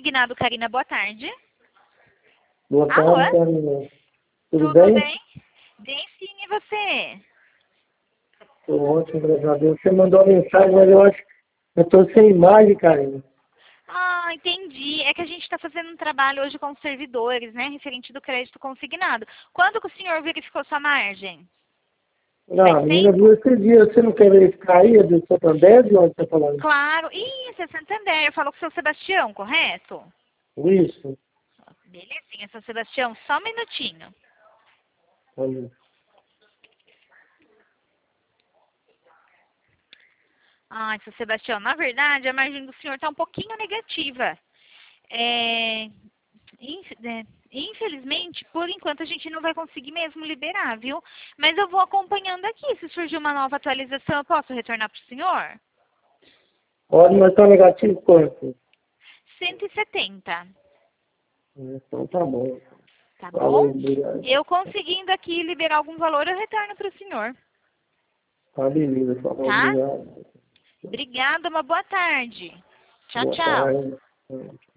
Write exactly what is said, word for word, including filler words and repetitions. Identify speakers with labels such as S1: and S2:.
S1: Consignado, Karina, boa tarde.
S2: Boa
S1: Alô?
S2: tarde, Karina. Tudo,
S1: Tudo
S2: bem?
S1: bem? Bem sim, e você?
S2: Tô ótimo, graças a Deus. Você mandou uma mensagem, mas eu acho que eu tô sem imagem, Karina.
S1: Ah, entendi. É que a gente está fazendo um trabalho hoje com os servidores, né, referente do crédito consignado. Quando que o senhor verificou sua margem?
S2: Ah, a
S1: Faz
S2: menina
S1: tempo?
S2: viu esse dia. Você não quer verificar aí? É do Santander? De onde você tá falando?
S1: Claro. Isso, é Santander. Falou com o seu Sebastião, correto?
S2: Isso.
S1: Belezinha, seu Sebastião. Só um minutinho.
S2: Olha.
S1: Ai, seu Sebastião, na verdade, a margem do senhor está um pouquinho negativa. É, inf- é, infelizmente, por enquanto, a gente não vai conseguir mesmo liberar, viu? Mas eu vou acompanhando aqui. Se surgir uma nova atualização, eu posso retornar para o senhor?
S2: Pode, mas tá negativo quanto?
S1: cento e setenta,
S2: Então tá bom.
S1: tá bom?
S2: Falou, obrigado.
S1: Eu conseguindo aqui liberar algum valor, eu retorno para o senhor,
S2: Tá, beleza. Falou,
S1: tá?
S2: obrigado.
S1: Obrigada, uma boa tarde. Tchau,
S2: Boa
S1: tchau.
S2: tarde.